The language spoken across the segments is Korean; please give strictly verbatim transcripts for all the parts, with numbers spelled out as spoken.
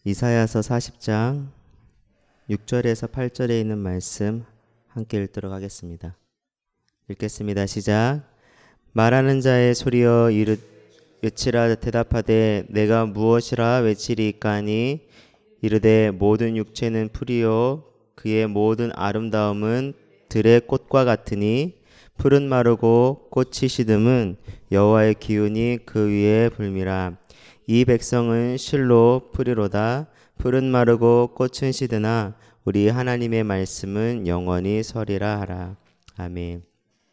이사야서 사십 장 육 절에서 팔 절에 있는 말씀 함께 읽도록 하겠습니다. 읽겠습니다. 시작. 말하는 자의 소리여 이르 외치라. 대답하되 내가 무엇이라 외치리까 하니 이르되 모든 육체는 풀이요 그의 모든 아름다움은 들의 꽃과 같으니 풀은 마르고 꽃이 시듬은 여호와의 기운이 그 위에 불미라. 이 백성은 실로 풀이로다. 풀은 마르고 꽃은 시드나 우리 하나님의 말씀은 영원히 서리라 하라. 아멘.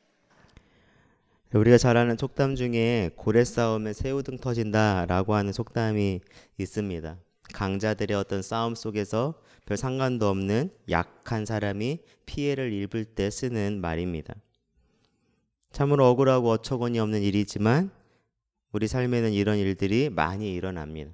우리가 잘 아는 속담 중에 고래 싸움에 새우등 터진다 라고 하는 속담이 있습니다. 강자들의 어떤 싸움 속에서 별 상관도 없는 약한 사람이 피해를 입을 때 쓰는 말입니다. 참으로 억울하고 어처구니 없는 일이지만 우리 삶에는 이런 일들이 많이 일어납니다.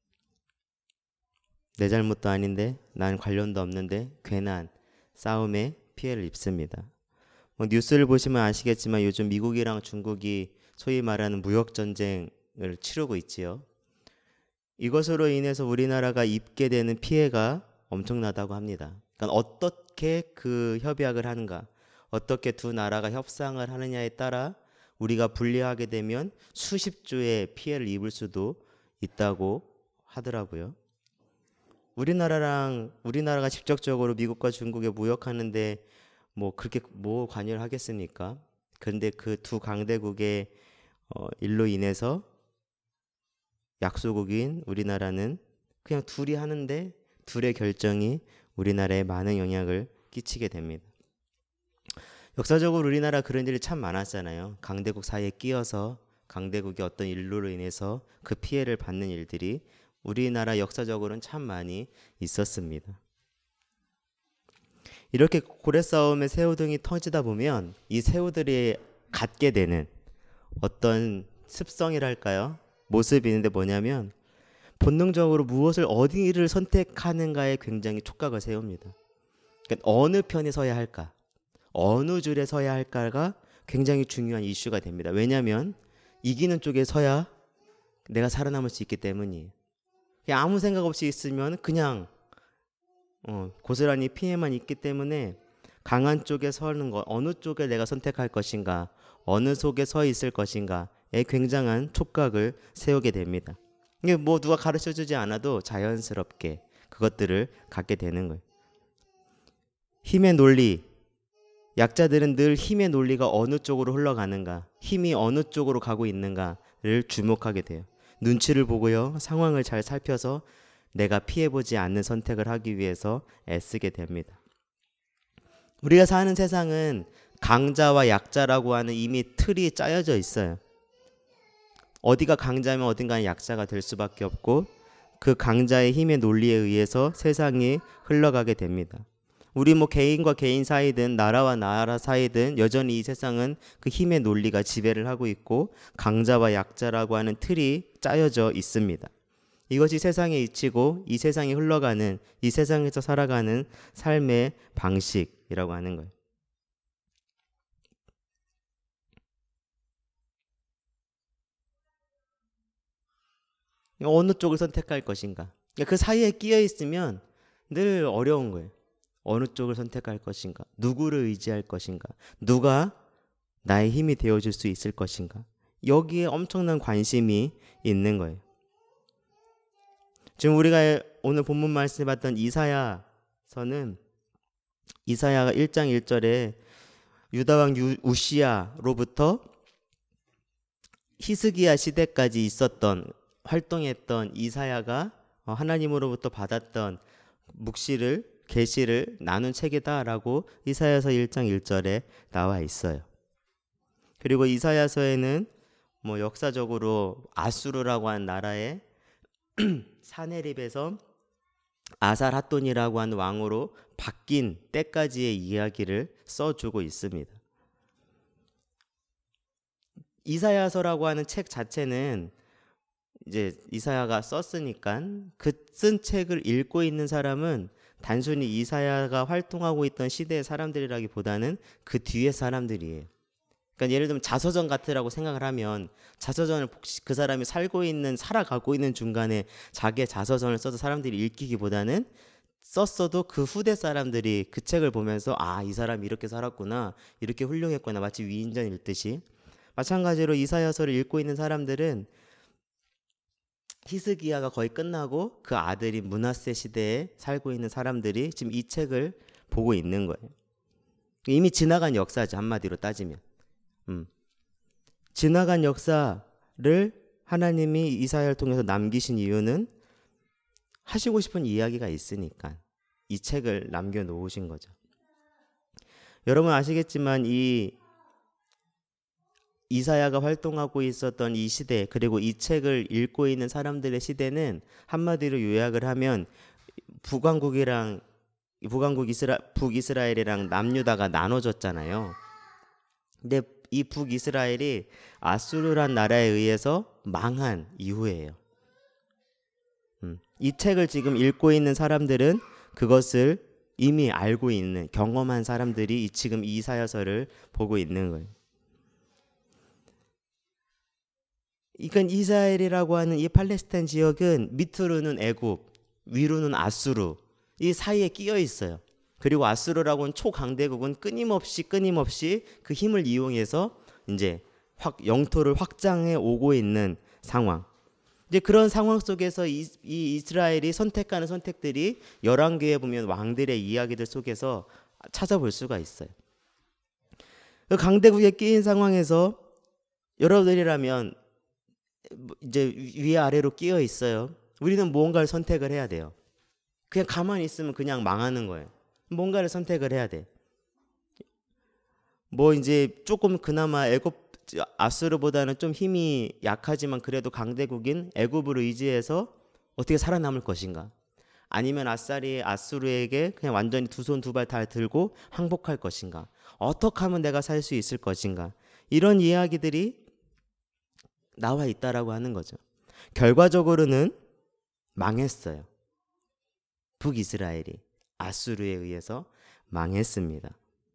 내 잘못도 아닌데, 난 관련도 없는데 괜한 싸움에 피해를 입습니다. 뭐 뉴스를 보시면 아시겠지만 요즘 미국이랑 중국이 소위 말하는 무역전쟁을 치르고 있지요. 이것으로 인해서 우리나라가 입게 되는 피해가 엄청나다고 합니다. 그러니까 어떻게 그 협약을 하는가, 어떻게 두 나라가 협상을 하느냐에 따라 우리가 불리하게 되면 수십조의 피해를 입을 수도 있다고 하더라고요. 우리나라랑 우리나라가 직접적으로 미국과 중국에 무역하는데 뭐 그렇게 뭐 관여를 하겠습니까? 그런데 그 두 강대국의 어, 일로 인해서 약소국인 우리나라는 그냥 둘이 하는데 둘의 결정이 우리나라에 많은 영향을 끼치게 됩니다. 역사적으로 우리나라 그런 일이 참 많았잖아요. 강대국 사이에 끼어서 강대국의 어떤 일로로 인해서 그 피해를 받는 일들이 우리나라 역사적으로는 참 많이 있었습니다. 이렇게 고래 싸움에 새우등이 터지다 보면 이 새우들이 갖게 되는 어떤 습성이랄까요? 모습이 있는데 뭐냐면 본능적으로 무엇을 어디를 선택하는가에 굉장히 촉각을 세웁니다. 그러니까 어느 편에 서야 할까? 어느 줄에 서야 할까가 굉장히 중요한 이슈가 됩니다. 왜냐하면 이기는 쪽에 서야 내가 살아남을 수 있기 때문이에요. 그냥 아무 생각 없이 있으면 그냥 어, 고스란히 피해만 있기 때문에 강한 쪽에 서는 것, 어느 쪽에 내가 선택할 것인가, 어느 속에 서 있을 것인가에 굉장한 촉각을 세우게 됩니다. 이게 뭐 누가 가르쳐주지 않아도 자연스럽게 그것들을 갖게 되는 거예요. 힘의 논리, 약자들은 늘 힘의 논리가 어느 쪽으로 흘러가는가, 힘이 어느 쪽으로 가고 있는가를 주목하게 돼요. 눈치를 보고요, 상황을 잘 살펴서 내가 피해보지 않는 선택을 하기 위해서 애쓰게 됩니다. 우리가 사는 세상은 강자와 약자라고 하는 이미 틀이 짜여져 있어요. 어디가 강자면 어딘가는 약자가 될 수밖에 없고 그 강자의 힘의 논리에 의해서 세상이 흘러가게 됩니다. 우리 뭐 개인과 개인 사이든 나라와 나라 사이든 여전히 이 세상은 그 힘의 논리가 지배를 하고 있고 강자와 약자라고 하는 틀이 짜여져 있습니다. 이것이 세상의 이치고 이 세상이 흘러가는, 이 세상에서 살아가는 삶의 방식이라고 하는 거예요. 어느 쪽을 선택할 것인가. 그 사이에 끼어 있으면 늘 어려운 거예요. 어느 쪽을 선택할 것인가, 누구를 의지할 것인가, 누가 나의 힘이 되어줄 수 있을 것인가. 여기에 엄청난 관심이 있는 거예요. 지금 우리가 오늘 본문 말씀에 봤던 이사야서는 이사야가 일 장 일 절에 유다왕 우시야로부터 히스기야 시대까지 있었던 활동했던 이사야가 하나님으로부터 받았던 묵시를 계시를 나눈 책이다라고 이사야서 일 장 일 절에 나와 있어요. 그리고 이사야서에는 뭐 역사적으로 아수르라고 하는 나라의 사네립에서 아살핫돈이라고 하는 왕으로 바뀐 때까지의 이야기를 써주고 있습니다. 이사야서라고 하는 책 자체는 이제 이사야가 썼으니까 그 쓴 책을 읽고 있는 사람은 단순히 이사야가 활동하고 있던 시대의 사람들이라기보다는 그 뒤의 사람들이에요. 그러니까 예를 들면 자서전 같으라고 생각을 하면 자서전을 그 사람이 살고 있는 살아가고 있는 중간에 자기의 자서전을 써서 사람들이 읽기기보다는 썼어도 그 후대 사람들이 그 책을 보면서 아, 이 사람이 이렇게 살았구나, 이렇게 훌륭했구나, 마치 위인전 읽듯이. 마찬가지로 이사야서를 읽고 있는 사람들은 히스기야가 거의 끝나고 그 아들인 므낫세 시대에 살고 있는 사람들이 지금 이 책을 보고 있는 거예요. 이미 지나간 역사지, 한마디로 따지면. 음. 지나간 역사를 하나님이 이사야를 통해서 남기신 이유는 하시고 싶은 이야기가 있으니까 이 책을 남겨놓으신 거죠. 여러분 아시겠지만 이 이사야가 활동하고 있었던 이 시대, 그리고 이 책을 읽고 있는 사람들의 시대는 한마디로 요약을 하면 북왕국이랑 북왕국 이스라 북이스라엘이랑 남유다가 나눠졌잖아요. 근데 이 북이스라엘이 아수르란 나라에 의해서 망한 이후예요. 음, 이 책을 지금 읽고 있는 사람들은 그것을 이미 알고 있는 경험한 사람들이 지금 이사야서를 보고 있는 거예요. 그러니까 이스라엘이라고 하는 이 팔레스타인 지역은 밑으로는 애굽, 위로는 아수르, 이 사이에 끼어 있어요. 그리고 아수르라고는 초강대국은 끊임없이 끊임없이 그 힘을 이용해서 이제 확 영토를 확장해 오고 있는 상황. 이제 그런 상황 속에서 이, 이 이스라엘이 선택하는 선택들이 열왕기에 보면 왕들의 이야기들 속에서 찾아볼 수가 있어요. 그 강대국에 끼인 상황에서 여러분들이라면 이제 위아래로 끼어 있어요. 우리는 무언가를 선택을 해야 돼요. 그냥 가만히 있으면 그냥 망하는 거예요. 뭔가를 선택을 해야 돼. 뭐 이제 조금 그나마 애굽 아수르보다는 좀 힘이 약하지만 그래도 강대국인 애굽을 의지해서 어떻게 살아남을 것인가? 아니면 아싸리 아수르에게 그냥 완전히 두 손 두 발 다 들고 항복할 것인가? 어떻게 하면 내가 살 수 있을 것인가? 이런 이야기들이 나와 있다라고 하는 거죠. 결과적으로는 망했어요. 북이스라엘이 아수르에 의해서 망했습니다.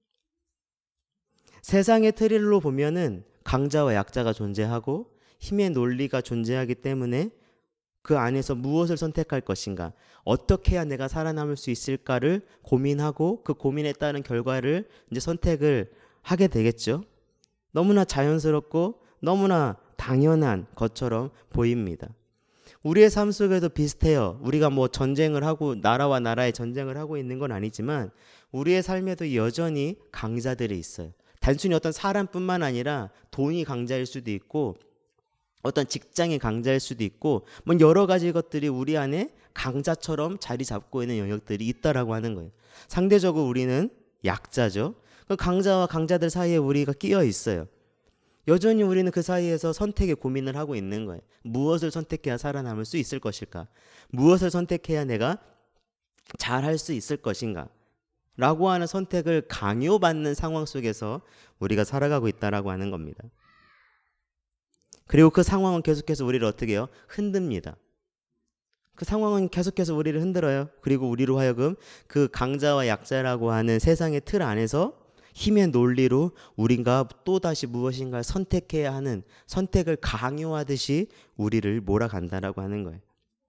세상의 틀로 보면은 강자와 약자가 존재하고 힘의 논리가 존재하기 때문에 그 안에서 무엇을 선택할 것인가, 어떻게 해야 내가 살아남을 수 있을까를 고민하고 그 고민에 따른 결과를 이제 선택을 하게 되겠죠. 너무나 자연스럽고 너무나 당연한 것처럼 보입니다. 우리의 삶 속에도 비슷해요. 우리가 뭐 전쟁을 하고 나라와 나라의 전쟁을 하고 있는 건 아니지만 우리의 삶에도 여전히 강자들이 있어요. 단순히 어떤 사람뿐만 아니라 돈이 강자일 수도 있고 어떤 직장이 강자일 수도 있고 뭐 여러 가지 것들이 우리 안에 강자처럼 자리 잡고 있는 영역들이 있다라고 하는 거예요. 상대적으로 우리는 약자죠. 그 강자와 강자들 사이에 우리가 끼어 있어요. 여전히 우리는 그 사이에서 선택의 고민을 하고 있는 거예요. 무엇을 선택해야 살아남을 수 있을 것일까? 무엇을 선택해야 내가 잘할 수 있을 것인가? 라고 하는 선택을 강요받는 상황 속에서 우리가 살아가고 있다라고 하는 겁니다. 그리고 그 상황은 계속해서 우리를 어떻게 해요? 흔듭니다. 그 상황은 계속해서 우리를 흔들어요. 그리고 우리로 하여금 그 강자와 약자라고 하는 세상의 틀 안에서 힘의 논리로 우리가 또다시 무엇인가를 선택해야 하는 선택을 강요하듯이 우리를 몰아간다라고 하는 거예요.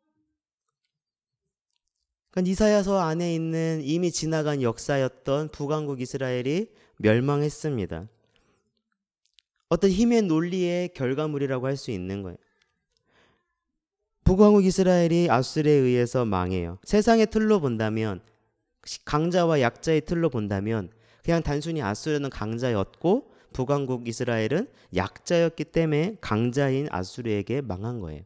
그러니까 이사야서 안에 있는 이미 지나간 역사였던 북왕국 이스라엘이 멸망했습니다. 어떤 힘의 논리의 결과물이라고 할 수 있는 거예요. 북왕국 이스라엘이 아수르에 의해서 망해요. 세상의 틀로 본다면, 강자와 약자의 틀로 본다면 그냥 단순히 아수르는 강자였고 북왕국 이스라엘은 약자였기 때문에 강자인 아수르에게 망한 거예요.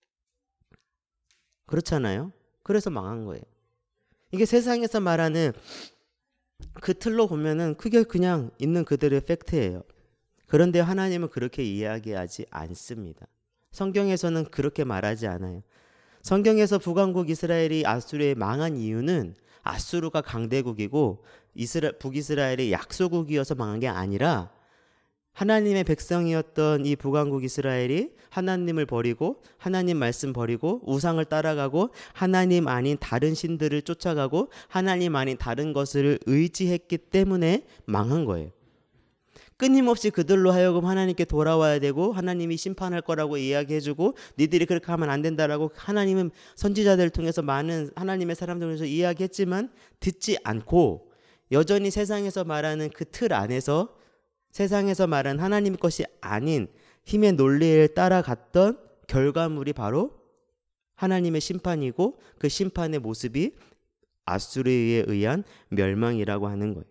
그렇잖아요. 그래서 망한 거예요. 이게 세상에서 말하는 그 틀로 보면은 그게 그냥 있는 그대로의 팩트예요. 그런데 하나님은 그렇게 이야기하지 않습니다. 성경에서는 그렇게 말하지 않아요. 성경에서 북왕국 이스라엘이 아수르에 망한 이유는 아수르가 강대국이고 이스라, 북이스라엘이 약소국이어서 망한 게 아니라 하나님의 백성이었던 이 북왕국 이스라엘이 하나님을 버리고 하나님 말씀 버리고 우상을 따라가고 하나님 아닌 다른 신들을 쫓아가고 하나님 아닌 다른 것을 의지했기 때문에 망한 거예요. 끊임없이 그들로 하여금 하나님께 돌아와야 되고 하나님이 심판할 거라고 이야기해주고 니들이 그렇게 하면 안 된다라고 하나님은 선지자들을 통해서 많은 하나님의 사람들을 통해서 이야기했지만 듣지 않고 여전히 세상에서 말하는 그 틀 안에서 세상에서 말하는 하나님 것이 아닌 힘의 논리를 따라갔던 결과물이 바로 하나님의 심판이고 그 심판의 모습이 아수르에 의한 멸망이라고 하는 거예요.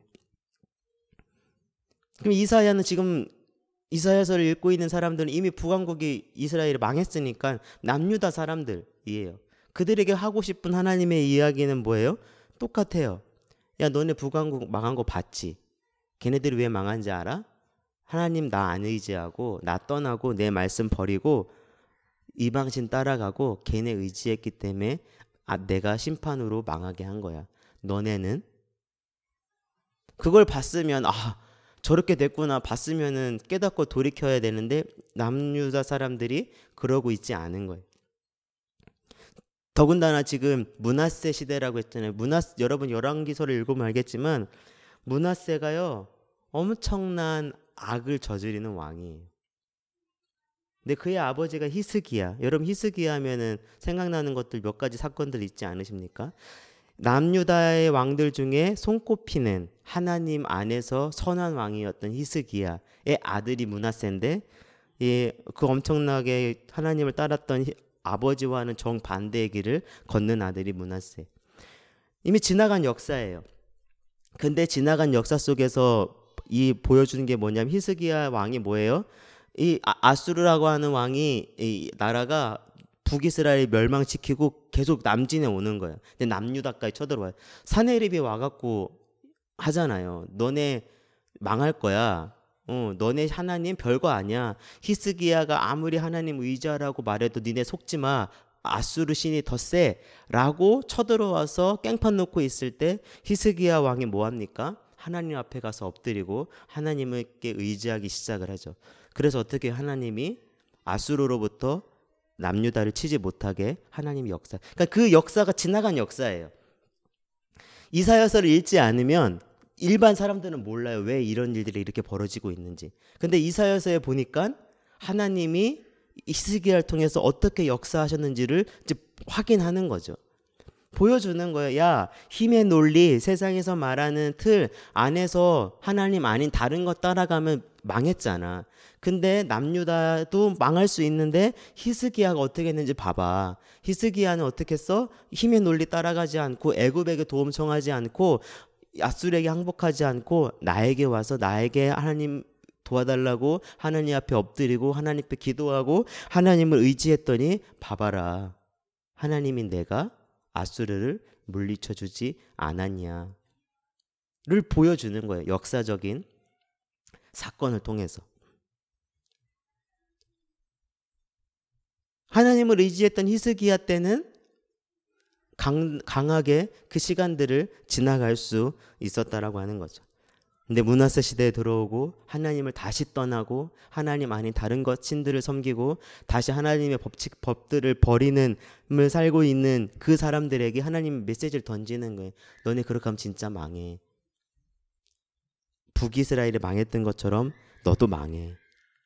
그럼 이사야는 지금 이사야서를 읽고 있는 사람들은 이미 북왕국이 이스라엘이 망했으니까 남유다 사람들이에요. 그들에게 하고 싶은 하나님의 이야기는 뭐예요? 똑같아요. 야, 너네 북왕국 망한 거 봤지? 걔네들이 왜 망한지 알아? 하나님 나 안 의지하고 나 떠나고 내 말씀 버리고 이방신 따라가고 걔네 의지했기 때문에 아, 내가 심판으로 망하게 한 거야. 너네는? 그걸 봤으면 아 저렇게 됐구나 봤으면은 깨닫고 돌이켜야 되는데 남유다 사람들이 그러고 있지 않은 거예요. 더군다나 지금 므낫세 시대라고 했잖아요. 므낫 여러분 열왕기서를 읽으면 알겠지만 므낫세가요 엄청난 악을 저지르는 왕이에요. 근데 그의 아버지가 히스기야. 여러분 히스기야 하면은 생각나는 것들 몇 가지 사건들 있지 않으십니까? 남유다의 왕들 중에 손꼽히는 하나님 안에서 선한 왕이었던 히스기야의 아들이 므낫세인데 예, 그 엄청나게 하나님을 따랐던 히, 아버지와는 정반대의 길을 걷는 아들이 므낫세. 이미 지나간 역사예요. 근데 지나간 역사 속에서 이 보여주는 게 뭐냐면 히스기야 왕이 뭐예요? 이 아, 아수르라고 하는 왕이 이 나라가 북이스라엘 멸망시키고 계속 남진에 오는 거예요. 근데 남유다까지 쳐들어와요. 사네립이 와갖고 하잖아요. 너네 망할 거야. 어, 너네 하나님 별거 아니야. 히스기야가 아무리 하나님 의지하라고 말해도 니네 속지 마. 아수르 신이 더 세. 라고 쳐들어와서 깽판 놓고 있을 때 히스기야 왕이 뭐합니까? 하나님 앞에 가서 엎드리고 하나님께 의지하기 시작을 하죠. 그래서 어떻게 하나님이 아수르로부터 남유다를 치지 못하게 하나님의 역사. 그러니까 그 역사가 지나간 역사예요. 이사야서를 읽지 않으면 일반 사람들은 몰라요. 왜 이런 일들이 이렇게 벌어지고 있는지. 근데 이사야서에 보니까 하나님이 히스기야를 통해서 어떻게 역사하셨는지를 이제 확인하는 거죠. 보여주는 거예요. 야, 힘의 논리, 세상에서 말하는 틀 안에서 하나님 아닌 다른 것 따라가면 망했잖아. 근데 남유다도 망할 수 있는데 히스기야가 어떻게 했는지 봐봐. 히스기야는 어떻게 했어? 힘의 논리 따라가지 않고 애굽에게 도움 청하지 않고 아수르에게 항복하지 않고 나에게 와서 나에게 하나님 도와달라고 하나님 앞에 엎드리고 하나님 앞에 기도하고 하나님을 의지했더니 봐봐라. 하나님이 내가 아수르를 물리쳐 주지 않았냐를 보여주는 거예요. 역사적인 사건을 통해서. 하나님을 의지했던 히스기야 때는 강, 강하게 그 시간들을 지나갈 수 있었다라고 하는 거죠. 근데 므낫세 시대에 들어오고 하나님을 다시 떠나고 하나님 아닌 다른 것 신들을 섬기고 다시 하나님의 법칙 법들을 버리는 을 살고 있는 그 사람들에게 하나님 메시지를 던지는 거예요. 너네 그렇게 하면 진짜 망해. 북이스라엘이 망했던 것처럼 너도 망해.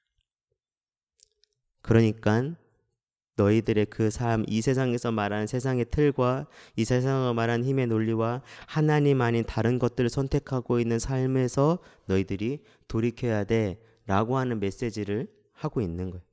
그러니까 너희들의 그 삶, 이 세상에서 말하는 세상의 틀과 이 세상에서 말하는 힘의 논리와 하나님 아닌 다른 것들을 선택하고 있는 삶에서 너희들이 돌이켜야 돼 라고 하는 메시지를 하고 있는 거예요.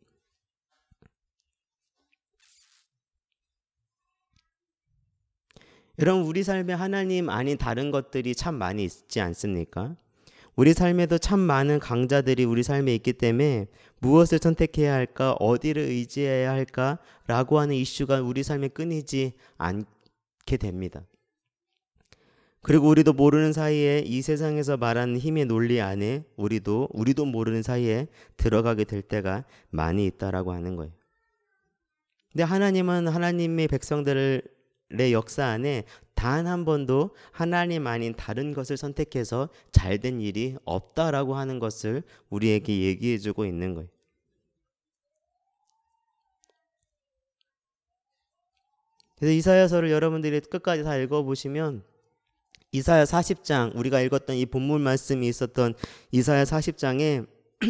여러분, 우리 삶에 하나님 아닌 다른 것들이 참 많이 있지 않습니까? 우리 삶에도 참 많은 강자들이 우리 삶에 있기 때문에 무엇을 선택해야 할까, 어디를 의지해야 할까라고 하는 이슈가 우리 삶에 끊이지 않게 됩니다. 그리고 우리도 모르는 사이에 이 세상에서 말하는 힘의 논리 안에 우리도 우리도 모르는 사이에 들어가게 될 때가 많이 있다라고 하는 거예요. 근데 하나님은 하나님의 백성들의 역사 안에 단 한 번도 하나님 아닌 다른 것을 선택해서 잘된 일이 없다라고 하는 것을 우리에게 얘기해주고 있는 거예요. 그래서 이사야서를 여러분들이 끝까지 다 읽어보시면 이사야 사십 장, 우리가 읽었던 이 본문 말씀이 있었던 이사야 사십 장에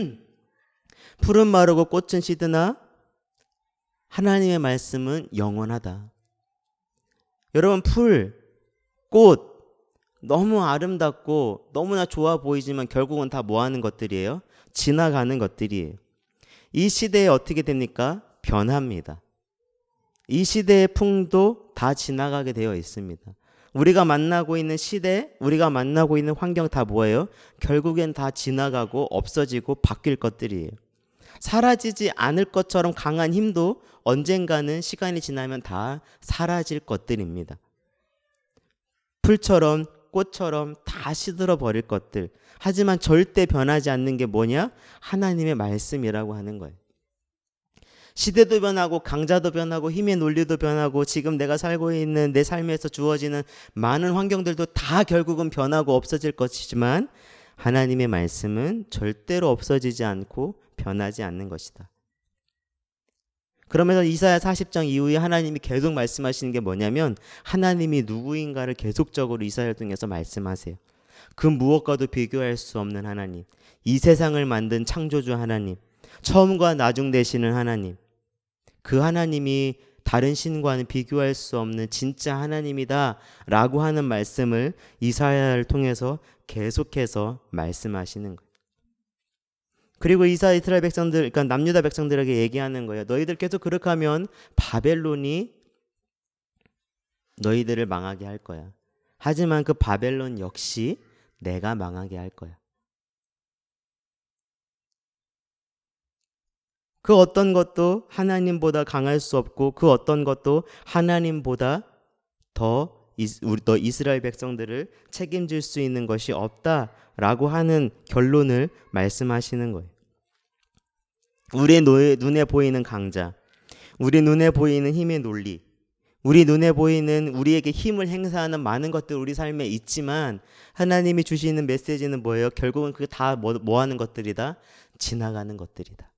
풀은 마르고 꽃은 시드나 하나님의 말씀은 영원하다. 여러분, 풀, 꽃 너무 아름답고 너무나 좋아 보이지만 결국은 다 뭐 하는 것들이에요? 지나가는 것들이에요. 이 시대에 어떻게 됩니까? 변합니다. 이 시대의 풍도 다 지나가게 되어 있습니다. 우리가 만나고 있는 시대, 우리가 만나고 있는 환경 다 뭐예요? 결국엔 다 지나가고 없어지고 바뀔 것들이에요. 사라지지 않을 것처럼 강한 힘도 언젠가는 시간이 지나면 다 사라질 것들입니다. 풀처럼 꽃처럼 다 시들어 버릴 것들. 하지만 절대 변하지 않는 게 뭐냐? 하나님의 말씀이라고 하는 거예요. 시대도 변하고 강자도 변하고 힘의 논리도 변하고 지금 내가 살고 있는 내 삶에서 주어지는 많은 환경들도 다 결국은 변하고 없어질 것이지만 하나님의 말씀은 절대로 없어지지 않고 변하지 않는 것이다. 그러면서 이사야 사십 장 이후에 하나님이 계속 말씀하시는 게 뭐냐면 하나님이 누구인가를 계속적으로 이사야를 통해서 말씀하세요. 그 무엇과도 비교할 수 없는 하나님, 이 세상을 만든 창조주 하나님, 처음과 나중 되시는 하나님, 그 하나님이 다른 신과는 비교할 수 없는 진짜 하나님이다 라고 하는 말씀을 이사야를 통해서 계속해서 말씀하시는 거예요. 그리고 이사 이스라엘 백성들, 그러니까 남유다 백성들에게 얘기하는 거예요. 너희들 계속 그렇게 하면 바벨론이 너희들을 망하게 할 거야. 하지만 그 바벨론 역시 내가 망하게 할 거야. 그 어떤 것도 하나님보다 강할 수 없고 그 어떤 것도 하나님보다 더 우리 더 이스라엘 백성들을 책임질 수 있는 것이 없다라고 하는 결론을 말씀하시는 거예요. 우리 눈에 보이는 강자, 우리 눈에 보이는 힘의 논리, 우리 눈에 보이는 우리에게 힘을 행사하는 많은 것들 우리 삶에 있지만 하나님이 주시는 메시지는 뭐예요? 결국은 그게 다 뭐, 뭐 하는 것들이다? 지나가는 것들이다.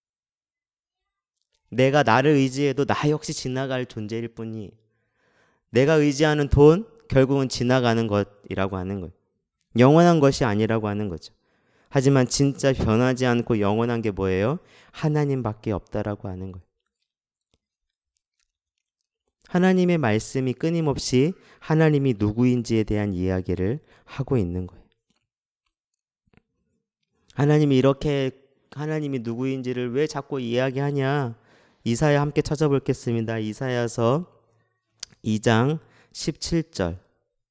내가 나를 의지해도 나 역시 지나갈 존재일 뿐이 내가 의지하는 돈 결국은 지나가는 것이라고 하는 거예요. 영원한 것이 아니라고 하는 거죠. 하지만 진짜 변하지 않고 영원한 게 뭐예요? 하나님밖에 없다라고 하는 거예요. 하나님의 말씀이 끊임없이 하나님이 누구인지에 대한 이야기를 하고 있는 거예요. 하나님이 이렇게 하나님이 누구인지를 왜 자꾸 이야기하냐? 이사야 함께 찾아보겠습니다. 이사야서 이 장 십칠 절.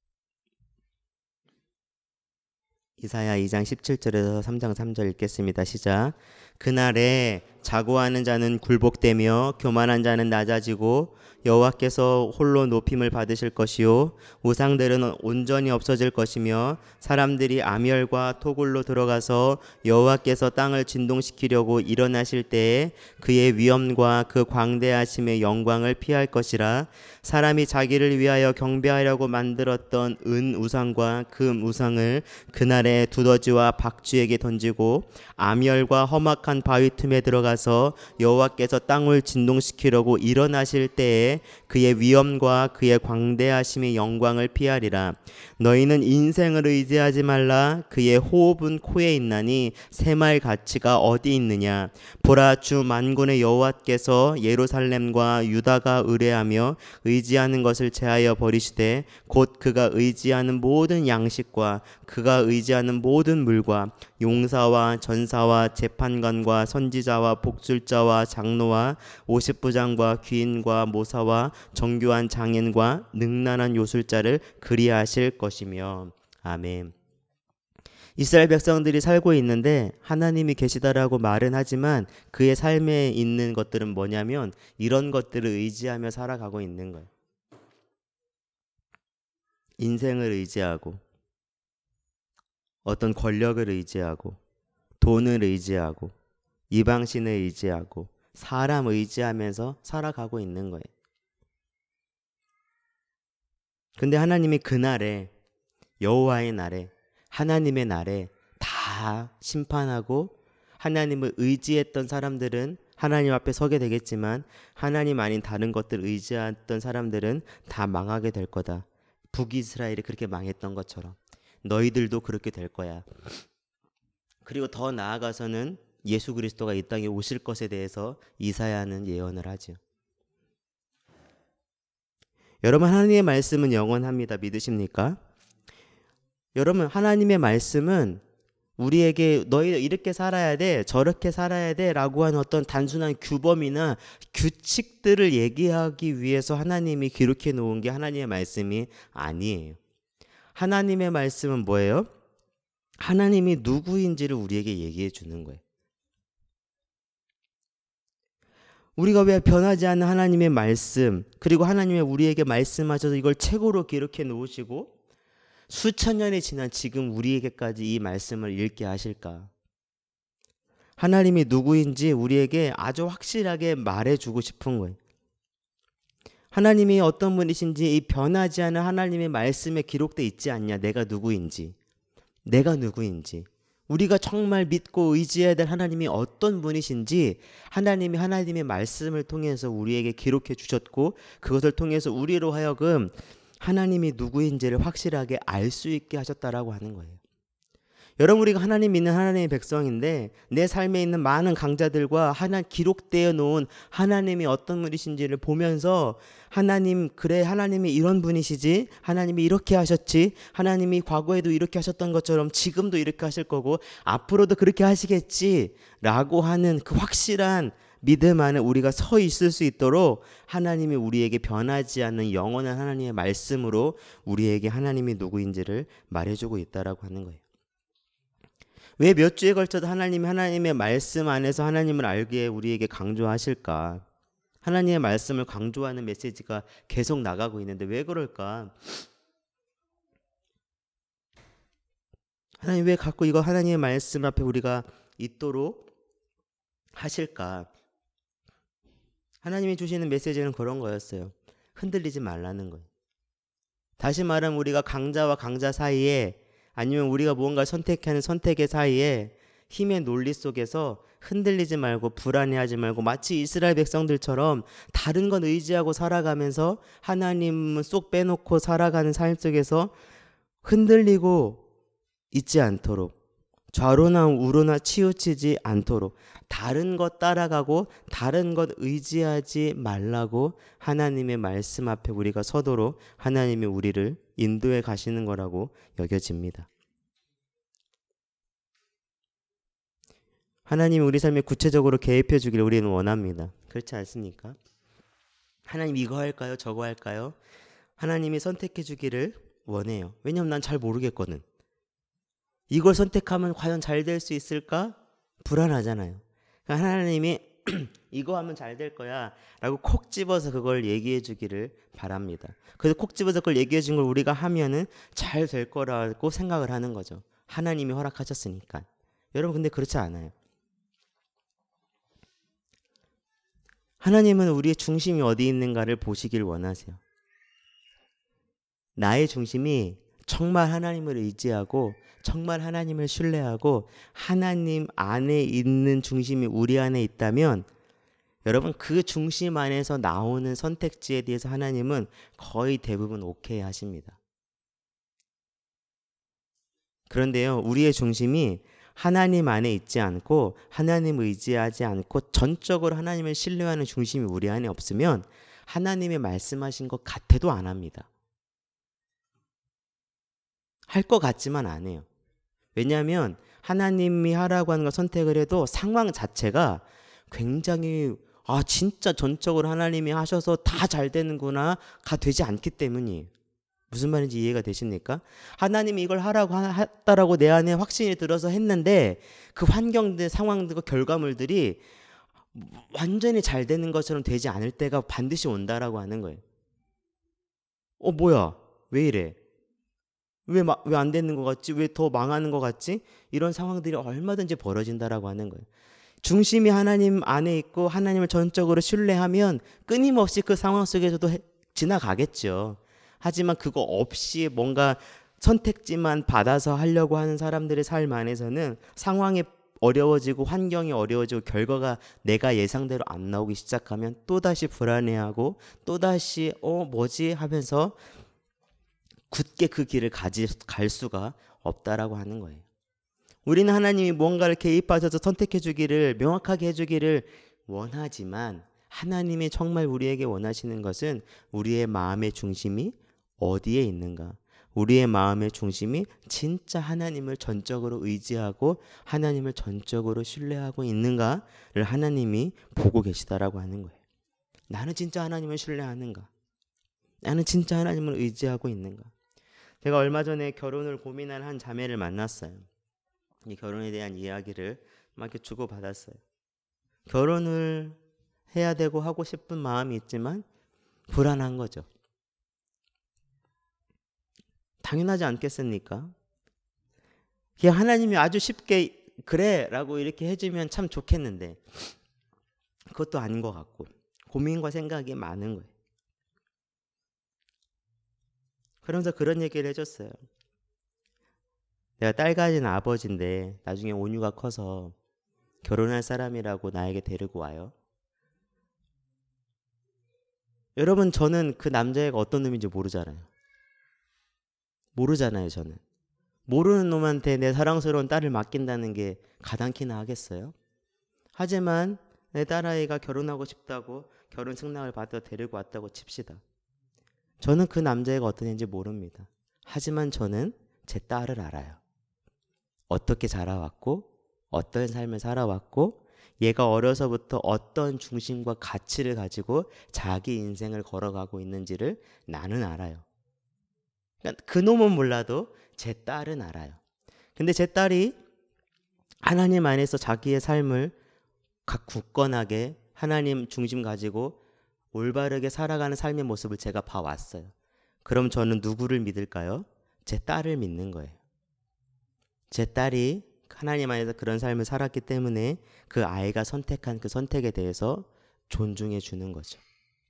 이사야 이 장 십칠 절에서 삼 장 삼 절 읽겠습니다. 시작. 그날에 자고하는 자는 굴복되며 교만한 자는 낮아지고 여호와께서 홀로 높임을 받으실 것이요 우상들은 온전히 없어질 것이며 사람들이 아멸과 토굴로 들어가서 여호와께서 땅을 진동시키려고 일어나실 때에 그의 위엄과 그 광대하심의 영광을 피할 것이라. 사람이 자기를 위하여 경배하려고 만들었던 은 우상과 금 우상을 그날에 두더지와 박쥐에게 던지고 아멸과 험악한 바위 틈에 들어가서 여호와께서 땅을 진동시키려고 일어나실 때에 그의 위엄과 그의 광대하심의 영광을 피하리라. 너희는 인생을 의지하지 말라. 그의 호흡은 코에 있나니 새말 가치가 어디 있느냐. 보라, 주 만군의 여호와께서 예루살렘과 유다가 의뢰하며 의지하는 것을 제하여 버리시되 곧 그가 의지하는 모든 양식과 그가 의지하는 모든 물과 용사와 전사와 재판관과 선지자와 복술자와 장로와 오십부장과 귀인과 모사와 정교한 장인과 능란한 요술자를 그리하실 것이며. 아멘. 이스라엘 백성들이 살고 있는데 하나님이 계시다라고 말은 하지만 그의 삶에 있는 것들은 뭐냐면 이런 것들을 의지하며 살아가고 있는 거예요. 인생을 의지하고 어떤 권력을 의지하고 돈을 의지하고 이방신을 의지하고 사람 의지하면서 살아가고 있는 거예요. 근데 하나님이 그날에 여호와의 날에 하나님의 날에 다 심판하고 하나님을 의지했던 사람들은 하나님 앞에 서게 되겠지만 하나님 아닌 다른 것들 의지했던 사람들은 다 망하게 될 거다. 북이스라엘이 그렇게 망했던 것처럼 너희들도 그렇게 될 거야. 그리고 더 나아가서는 예수 그리스도가 이 땅에 오실 것에 대해서 이사야는 예언을 하죠. 여러분, 하나님의 말씀은 영원합니다. 믿으십니까? 여러분, 하나님의 말씀은 우리에게 너희 이렇게 살아야 돼, 저렇게 살아야 돼 라고 하는 어떤 단순한 규범이나 규칙들을 얘기하기 위해서 하나님이 기록해 놓은 게 하나님의 말씀이 아니에요. 하나님의 말씀은 뭐예요? 하나님이 누구인지를 우리에게 얘기해 주는 거예요. 우리가 왜 변하지 않는 하나님의 말씀, 그리고 하나님의 우리에게 말씀하셔서 이걸 책으로 기록해 놓으시고 수천 년이 지난 지금 우리에게까지 이 말씀을 읽게 하실까? 하나님이 누구인지 우리에게 아주 확실하게 말해주고 싶은 거예요. 하나님이 어떤 분이신지 이 변하지 않은 하나님의 말씀에 기록되어 있지 않냐? 내가 누구인지, 내가 누구인지, 우리가 정말 믿고 의지해야 될 하나님이 어떤 분이신지 하나님이 하나님의 말씀을 통해서 우리에게 기록해 주셨고, 그것을 통해서 우리로 하여금 하나님이 누구인지를 확실하게 알 수 있게 하셨다라고 하는 거예요. 여러분, 우리가 하나님 믿는 하나님의 백성인데 내 삶에 있는 많은 강자들과 하나 기록되어 놓은 하나님이 어떤 분이신지를 보면서 하나님, 그래 하나님이 이런 분이시지, 하나님이 이렇게 하셨지, 하나님이 과거에도 이렇게 하셨던 것처럼 지금도 이렇게 하실 거고 앞으로도 그렇게 하시겠지 라고 하는 그 확실한 믿음 안에 우리가 서 있을 수 있도록 하나님이 우리에게 변하지 않는 영원한 하나님의 말씀으로 우리에게 하나님이 누구인지를 말해주고 있다라고 하는 거예요. 왜 몇 주에 걸쳐서 하나님이 하나님의 말씀 안에서 하나님을 알게 우리에게 강조하실까? 하나님의 말씀을 강조하는 메시지가 계속 나가고 있는데 왜 그럴까? 하나님 왜 자꾸 이거 하나님의 말씀 앞에 우리가 있도록 하실까? 하나님이 주시는 메시지는 그런 거였어요. 흔들리지 말라는 거예요. 다시 말하면 우리가 강자와 강자 사이에, 아니면 우리가 무언가 선택하는 선택의 사이에 힘의 논리 속에서 흔들리지 말고 불안해하지 말고 마치 이스라엘 백성들처럼 다른 건 의지하고 살아가면서 하나님은 쏙 빼놓고 살아가는 삶 속에서 흔들리고 있지 않도록, 좌로나 우로나 치우치지 않도록, 다른 것 따라가고 다른 것 의지하지 말라고 하나님의 말씀 앞에 우리가 서도록 하나님이 우리를 인도해 가시는 거라고 여겨집니다. 하나님이 우리 삶에 구체적으로 개입해 주기를 우리는 원합니다. 그렇지 않습니까? 하나님 이거 할까요? 저거 할까요? 하나님이 선택해 주기를 원해요. 왜냐하면 난 잘 모르겠거든. 이걸 선택하면 과연 잘 될 수 있을까? 불안하잖아요. 그러니까 하나님이 이거 하면 잘 될 거야 라고 콕 집어서 그걸 얘기해 주기를 바랍니다. 그래서 콕 집어서 그걸 얘기해 준 걸 우리가 하면은 잘 될 거라고 생각을 하는 거죠. 하나님이 허락하셨으니까. 여러분, 근데 그렇지 않아요. 하나님은 우리의 중심이 어디 있는가를 보시길 원하세요. 나의 중심이 정말 하나님을 의지하고 정말 하나님을 신뢰하고 하나님 안에 있는 중심이 우리 안에 있다면, 여러분, 그 중심 안에서 나오는 선택지에 대해서 하나님은 거의 대부분 오케이 하십니다. 그런데요, 우리의 중심이 하나님 안에 있지 않고 하나님 의지하지 않고 전적으로 하나님을 신뢰하는 중심이 우리 안에 없으면 하나님의 말씀하신 것 같아도 안 합니다. 할 것 같지만 안 해요. 왜냐하면 하나님이 하라고 하는 걸 선택을 해도 상황 자체가 굉장히 아 진짜 전적으로 하나님이 하셔서 다 잘 되는구나가 되지 않기 때문이에요. 무슨 말인지 이해가 되십니까? 하나님이 이걸 하라고 했다라고 내 안에 확신이 들어서 했는데 그 환경들, 상황들과 결과물들이 완전히 잘 되는 것처럼 되지 않을 때가 반드시 온다라고 하는 거예요. 어 뭐야? 왜 이래? 왜 왜 안 되는 것 같지? 왜 더 망하는 것 같지? 이런 상황들이 얼마든지 벌어진다라고 하는 거예요. 중심이 하나님 안에 있고 하나님을 전적으로 신뢰하면 끊임없이 그 상황 속에서도 해, 지나가겠죠. 하지만 그거 없이 뭔가 선택지만 받아서 하려고 하는 사람들의 삶 안에서는 상황이 어려워지고 환경이 어려워지고 결과가 내가 예상대로 안 나오기 시작하면 또다시 불안해하고 또다시 어 뭐지 하면서 굳게 그 길을 가지, 갈 수가 없다라고 하는 거예요. 우리는 하나님이 뭔가를 개입하셔서 선택해 주기를, 명확하게 해주기를 원하지만 하나님이 정말 우리에게 원하시는 것은 우리의 마음의 중심이 어디에 있는가? 우리의 마음의 중심이 진짜 하나님을 전적으로 의지하고 하나님을 전적으로 신뢰하고 있는가를 하나님이 보고 계시다라고 하는 거예요. 나는 진짜 하나님을 신뢰하는가? 나는 진짜 하나님을 의지하고 있는가? 제가 얼마 전에 결혼을 고민한 한 자매를 만났어요. 이 결혼에 대한 이야기를 막 이렇게 주고받았어요. 결혼을 해야 되고 하고 싶은 마음이 있지만 불안한 거죠. 당연하지 않겠습니까? 그냥 하나님이 아주 쉽게 그래 라고 이렇게 해주면 참 좋겠는데 그것도 아닌 것 같고 고민과 생각이 많은 거예요. 그러면서 그런 얘기를 해줬어요. 내가 딸 가진 아버지인데 나중에 온유가 커서 결혼할 사람이라고 나에게 데리고 와요. 여러분, 저는 그 남자애가 어떤 놈인지 모르잖아요. 모르잖아요. 저는 모르는 놈한테 내 사랑스러운 딸을 맡긴다는 게 가당키나 하겠어요? 하지만 내 딸아이가 결혼하고 싶다고 결혼 승낙을 받아 데리고 왔다고 칩시다. 저는 그 남자애가 어떤 애인지 모릅니다. 하지만 저는 제 딸을 알아요. 어떻게 자라왔고 어떤 삶을 살아왔고 얘가 어려서부터 어떤 중심과 가치를 가지고 자기 인생을 걸어가고 있는지를 나는 알아요. 그러니까 그 놈은 몰라도 제 딸은 알아요. 근데 제 딸이 하나님 안에서 자기의 삶을 각 굳건하게 하나님 중심 가지고 올바르게 살아가는 삶의 모습을 제가 봐왔어요. 그럼 저는 누구를 믿을까요? 제 딸을 믿는 거예요. 제 딸이 하나님 안에서 그런 삶을 살았기 때문에 그 아이가 선택한 그 선택에 대해서 존중해 주는 거죠.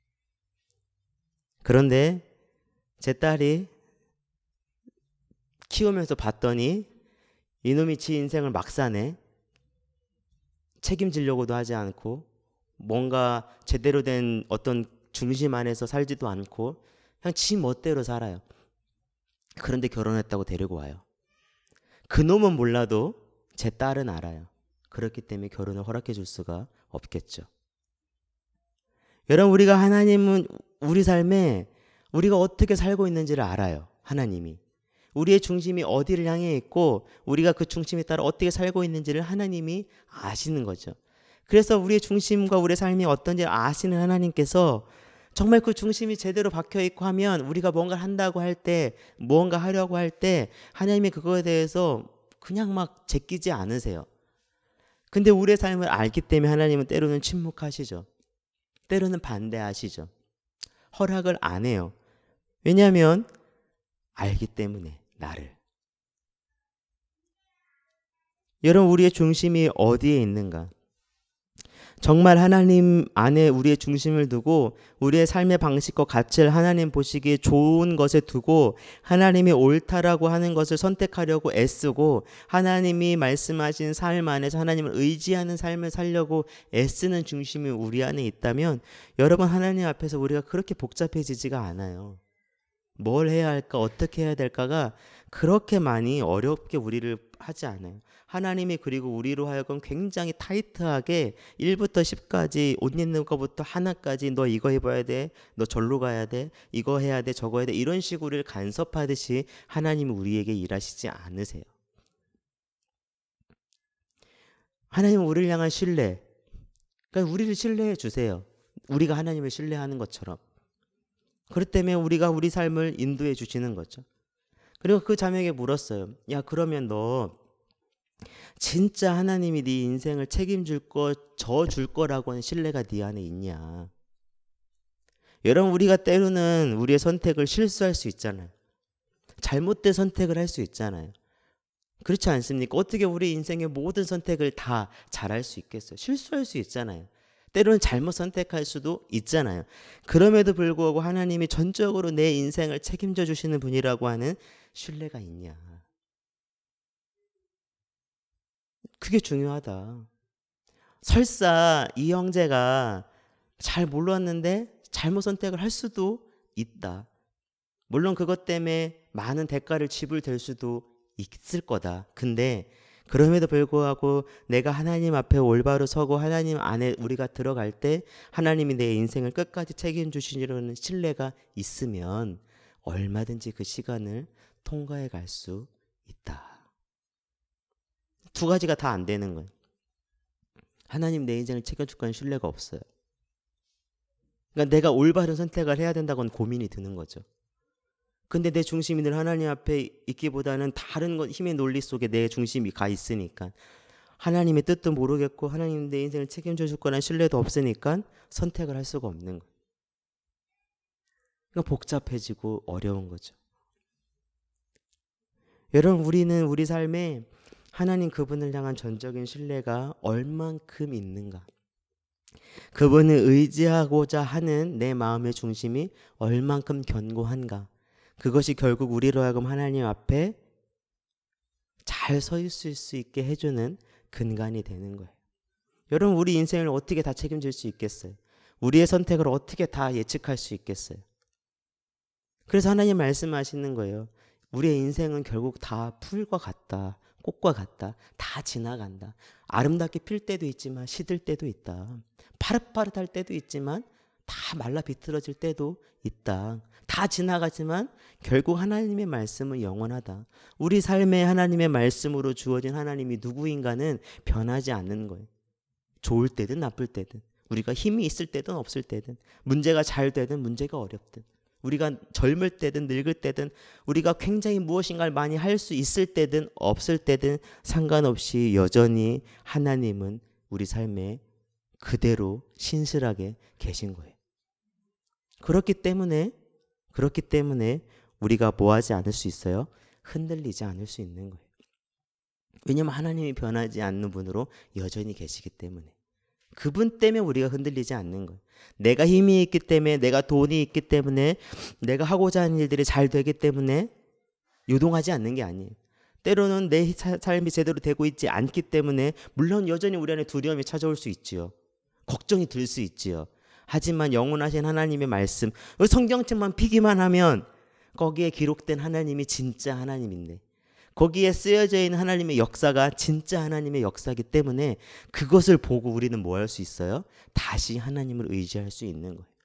그런데 제 딸이 키우면서 봤더니 이놈이 지 인생을 막 사네. 책임지려고도 하지 않고 뭔가 제대로 된 어떤 중심 안에서 살지도 않고 그냥 지 멋대로 살아요. 그런데 결혼했다고 데리고 와요. 그놈은 몰라도 제 딸은 알아요. 그렇기 때문에 결혼을 허락해 줄 수가 없겠죠. 여러분, 우리가 하나님은 우리 삶에 우리가 어떻게 살고 있는지를 알아요. 하나님이. 우리의 중심이 어디를 향해 있고 우리가 그 중심에 따라 어떻게 살고 있는지를 하나님이 아시는 거죠. 그래서 우리의 중심과 우리의 삶이 어떤지 아시는 하나님께서 정말 그 중심이 제대로 박혀 있고 하면 우리가 뭔가를 한다고 할 때, 무언가 하려고 할 때 하나님이 그거에 대해서 그냥 막 제끼지 않으세요. 근데 우리의 삶을 알기 때문에 하나님은 때로는 침묵하시죠. 때로는 반대하시죠. 허락을 안 해요. 왜냐하면 알기 때문에 나를. 여러분, 우리의 중심이 어디에 있는가? 정말 하나님 안에 우리의 중심을 두고 우리의 삶의 방식과 가치를 하나님 보시기에 좋은 것에 두고 하나님이 옳다라고 하는 것을 선택하려고 애쓰고 하나님이 말씀하신 삶 안에서 하나님을 의지하는 삶을 살려고 애쓰는 중심이 우리 안에 있다면 여러분, 하나님 앞에서 우리가 그렇게 복잡해지지가 않아요. 뭘 해야 할까, 어떻게 해야 될까가 그렇게 많이 어렵게 우리를 하지 않아요. 하나님이 그리고 우리로 하여금 굉장히 타이트하게 일부터 십까지 옷 입는 것부터 하나까지 너 이거 입어야 돼, 너 절로 가야 돼, 이거 해야 돼, 저거 해야 돼, 이런 식으로 우리를 간섭하듯이 하나님이 우리에게 일하시지 않으세요. 하나님은 우리를 향한 신뢰, 그러니까 우리를 신뢰해 주세요. 우리가 하나님을 신뢰하는 것처럼. 그렇기 때문에 우리가 우리 삶을 인도해 주시는 거죠. 그리고 그 자매에게 물었어요. 야, 그러면 너 진짜 하나님이 네 인생을 책임질 거, 져줄 거라고 하는 신뢰가 네 안에 있냐? 여러분, 우리가 때로는 우리의 선택을 실수할 수 있잖아요. 잘못된 선택을 할 수 있잖아요. 그렇지 않습니까? 어떻게 우리 인생의 모든 선택을 다 잘할 수 있겠어요? 실수할 수 있잖아요. 때로는 잘못 선택할 수도 있잖아요. 그럼에도 불구하고 하나님이 전적으로 내 인생을 책임져 주시는 분이라고 하는 신뢰가 있냐? 그게 중요하다. 설사 이 형제가 잘 몰랐는데 잘못 선택을 할 수도 있다. 물론 그것 때문에 많은 대가를 지불될 수도 있을 거다. 근데 그럼에도 불구하고 내가 하나님 앞에 올바로 서고 하나님 안에 우리가 들어갈 때 하나님이 내 인생을 끝까지 책임주시려는 신뢰가 있으면 얼마든지 그 시간을 통과해 갈 수 있다. 두 가지가 다 안 되는 거예요. 하나님 내 인생을 책임줄 거는 신뢰가 없어요. 그러니까 내가 올바른 선택을 해야 된다고는 고민이 드는 거죠. 근데 내 중심이 늘 하나님 앞에 있기보다는 다른 것, 힘의 논리 속에 내 중심이 가 있으니까 하나님의 뜻도 모르겠고 하나님 내 인생을 책임져 줄 거란 신뢰도 없으니까 선택을 할 수가 없는 거예요. 그러니까 복잡해지고 어려운 거죠. 여러분, 우리는 우리 삶에 하나님 그분을 향한 전적인 신뢰가 얼만큼 있는가, 그분을 의지하고자 하는 내 마음의 중심이 얼만큼 견고한가, 그것이 결국 우리로 하여금 하나님 앞에 잘 서 있을 수 있게 해주는 근간이 되는 거예요. 여러분, 우리 인생을 어떻게 다 책임질 수 있겠어요? 우리의 선택을 어떻게 다 예측할 수 있겠어요? 그래서 하나님 말씀하시는 거예요. 우리의 인생은 결국 다 풀과 같다, 꽃과 같다, 다 지나간다. 아름답게 필 때도 있지만 시들 때도 있다. 파릇파릇할 때도 있지만 다 말라 비틀어질 때도 있다. 다 지나가지만 결국 하나님의 말씀은 영원하다. 우리 삶에 하나님의 말씀으로 주어진 하나님이 누구인가는 변하지 않는 거예요. 좋을 때든 나쁠 때든, 우리가 힘이 있을 때든 없을 때든, 문제가 잘 되든 문제가 어렵든, 우리가 젊을 때든 늙을 때든, 우리가 굉장히 무엇인가를 많이 할 수 있을 때든 없을 때든 상관없이 여전히 하나님은 우리 삶에 그대로 신실하게 계신 거예요. 그렇기 때문에 그렇기 때문에 우리가 뭐 하지 않을 수 있어요? 흔들리지 않을 수 있는 거예요. 왜냐하면 하나님이 변하지 않는 분으로 여전히 계시기 때문에. 그분 때문에 우리가 흔들리지 않는 거예요. 내가 힘이 있기 때문에, 내가 돈이 있기 때문에, 내가 하고자 하는 일들이 잘 되기 때문에 요동하지 않는 게 아니에요. 때로는 내 삶이 제대로 되고 있지 않기 때문에 물론 여전히 우리 안에 두려움이 찾아올 수 있지요. 걱정이 들 수 있지요. 하지만 영원하신 하나님의 말씀, 성경책만 피기만 하면 거기에 기록된 하나님이 진짜 하나님인데, 거기에 쓰여져 있는 하나님의 역사가 진짜 하나님의 역사이기 때문에 그것을 보고 우리는 뭐 할 수 있어요? 다시 하나님을 의지할 수 있는 거예요.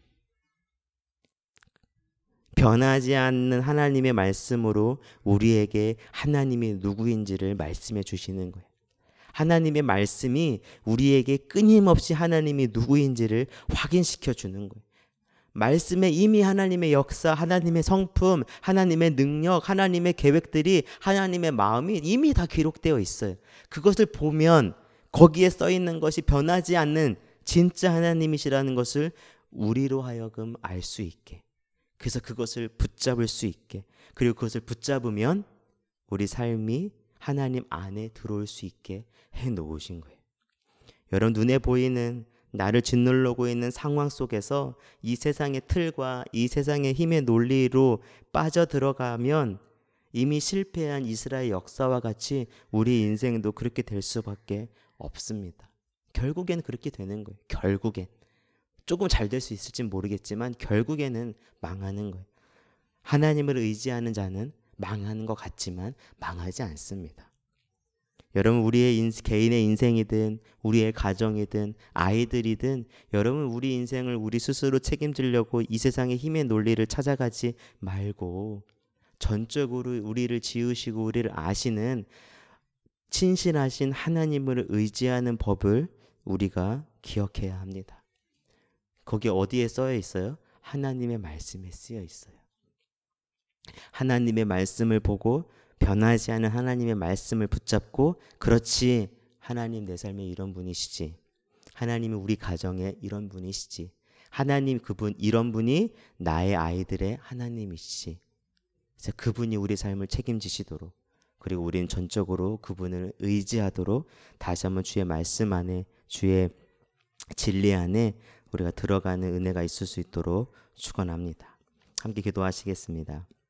변하지 않는 하나님의 말씀으로 우리에게 하나님이 누구인지를 말씀해 주시는 거예요. 하나님의 말씀이 우리에게 끊임없이 하나님이 누구인지를 확인시켜 주는 거예요. 말씀에 이미 하나님의 역사, 하나님의 성품, 하나님의 능력, 하나님의 계획들이, 하나님의 마음이 이미 다 기록되어 있어요. 그것을 보면 거기에 써 있는 것이 변하지 않는 진짜 하나님이시라는 것을 우리로 하여금 알 수 있게, 그래서 그것을 붙잡을 수 있게, 그리고 그것을 붙잡으면 우리 삶이 하나님 안에 들어올 수 있게 해놓으신 거예요. 여러분, 눈에 보이는 나를 짓누르고 있는 상황 속에서 이 세상의 틀과 이 세상의 힘의 논리로 빠져들어가면 이미 실패한 이스라엘 역사와 같이 우리 인생도 그렇게 될 수밖에 없습니다. 결국엔 그렇게 되는 거예요. 결국엔. 조금 잘 될 수 있을진 모르겠지만 결국에는 망하는 거예요. 하나님을 의지하는 자는 망하는 것 같지만 망하지 않습니다. 여러분, 우리의 인, 개인의 인생이든 우리의 가정이든 아이들이든 여러분, 우리 인생을 우리 스스로 책임지려고 이 세상의 힘의 논리를 찾아가지 말고 전적으로 우리를 지으시고 우리를 아시는 친신하신 하나님을 의지하는 법을 우리가 기억해야 합니다. 거기 어디에 쓰여 있어요? 하나님의 말씀에 쓰여 있어요. 하나님의 말씀을 보고 변하지 않은 하나님의 말씀을 붙잡고, 그렇지, 하나님 내 삶에 이런 분이시지, 하나님이 우리 가정에 이런 분이시지, 하나님 그분 이런 분이 나의 아이들의 하나님이시지, 그래서 그분이 우리 삶을 책임지시도록, 그리고 우리는 전적으로 그분을 의지하도록 다시 한번 주의 말씀 안에, 주의 진리 안에 우리가 들어가는 은혜가 있을 수 있도록 축원합니다. 함께 기도하시겠습니다.